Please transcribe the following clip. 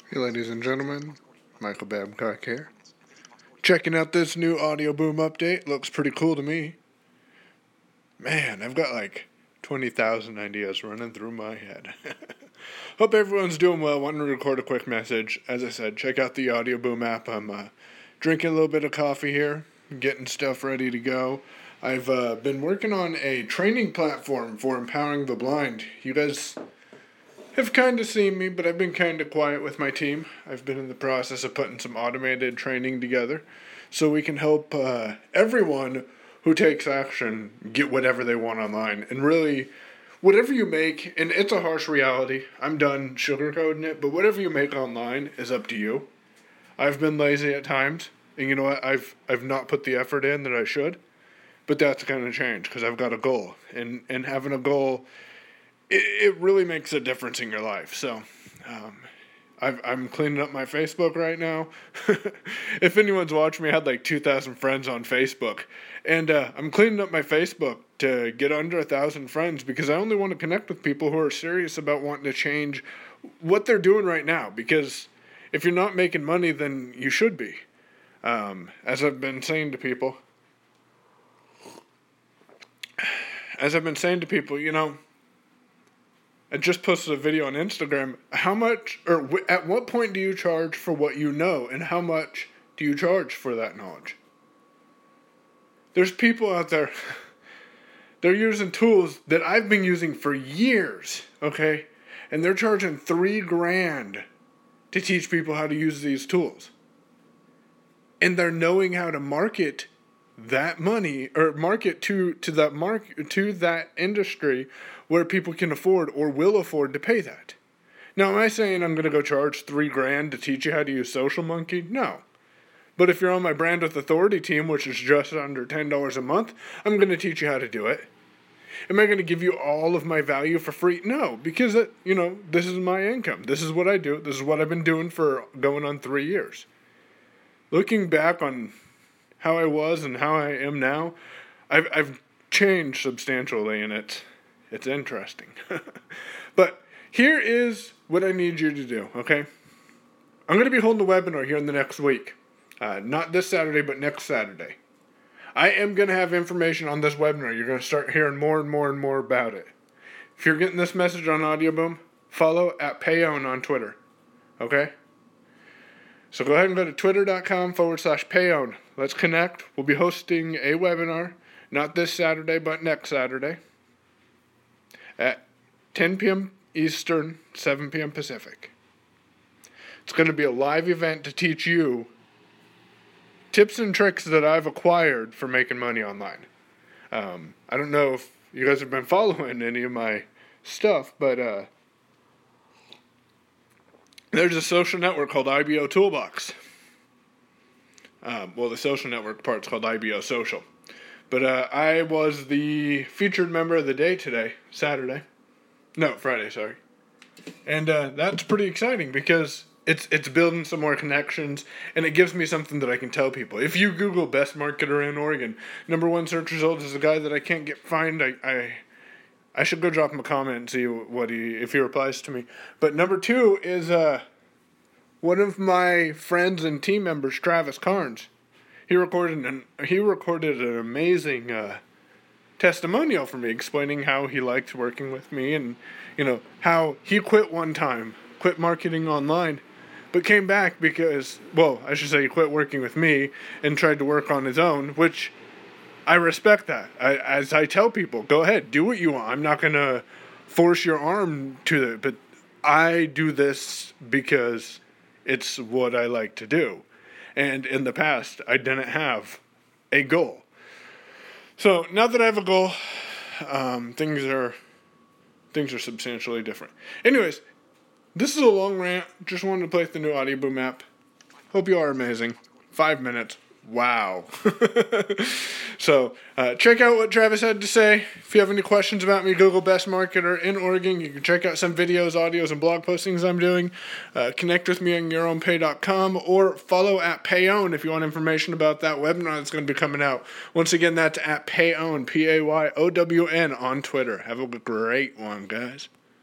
Hey, ladies and gentlemen, Michael Babcock here. Checking out this new Audio Boom update. Looks pretty cool to me. Man, I've got like 20,000 ideas running through my head. Hope everyone's doing well. Wanting to record a quick message. As I said, check out the Audio Boom app. I'm drinking a little bit of coffee here, getting stuff ready to go. I've been working on a training platform for empowering the blind. You guys have kind of seen me, but I've been kind of quiet with my team. I've been in the process of putting some automated training together so we can help everyone who takes action get whatever they want online. And really, whatever you make, and it's a harsh reality, I'm done sugarcoating it, but whatever you make online is up to you. I've been lazy at times, and you know what? I've not put the effort in that I should, but that's going to change because I've got a goal. And having a goal, it really makes a difference in your life. So, I'm cleaning up my Facebook right now. If anyone's watching me, I had like 2,000 friends on Facebook. And I'm cleaning up my Facebook to get under 1,000 friends because I only want to connect with people who are serious about wanting to change what they're doing right now. Because if you're not making money, then you should be. As I've been saying to people, you know, I just posted a video on Instagram. How much, or at what point do you charge for what you know, and how much do you charge for that knowledge? There's people out there, they're using tools that I've been using for years, okay? And they're charging $3,000 to teach people how to use these tools. And they're knowing how to market that money, or market to that industry where people can afford or will afford to pay that. Now, am I saying I'm going to go charge $3,000 to teach you how to use Social Monkey? No. But if you're on my Brand with Authority team, which is just under $10 a month, I'm going to teach you how to do it. Am I going to give you all of my value for free? No, because this is my income. This is what I do. This is what I've been doing for going on 3 years. Looking back on how I was and how I am now, I've changed substantially, and it's interesting. But here is what I need you to do, okay? I'm going to be holding a webinar here in the next week. Not this Saturday, but next Saturday. I am going to have information on this webinar. You're going to start hearing more and more and more about it. If you're getting this message on AudioBoom, follow at Payon on Twitter, okay? So go ahead and go to twitter.com/Payon. Let's connect. We'll be hosting a webinar, not this Saturday, but next Saturday, at 10 p.m. Eastern, 7 p.m. Pacific. It's going to be a live event to teach you tips and tricks that I've acquired for making money online. I don't know if you guys have been following any of my stuff, but there's a social network called IBO Toolbox. The social network part's called IBO Social. But I was the featured member of the day today, Friday, sorry. And that's pretty exciting because it's building some more connections, and it gives me something that I can tell people. If you Google best marketer in Oregon, number one search result is a guy that I can't find. I should go drop him a comment and see if he replies to me. But number two is one of my friends and team members, Travis Carnes. He recorded an amazing testimonial for me, explaining how he liked working with me, and how he quit marketing online, but came back because, he quit working with me and tried to work on his own, which I respect that. As I tell people, go ahead, do what you want. I'm not going to force your arm to it, but I do this because it's what I like to do. And in the past, I didn't have a goal. So now that I have a goal, things are substantially different. Anyways, this is a long rant. Just wanted to play with the new AudioBoom app. Hope you are amazing. 5 minutes. Wow. So, check out what Travis had to say. If you have any questions about me, Google Best Marketer in Oregon. You can check out some videos, audios, and blog postings I'm doing. Connect with me on yourownpay.com or follow at Payon if you want information about that webinar that's going to be coming out. Once again, that's at Payon, Payown, on Twitter. Have a great one, guys.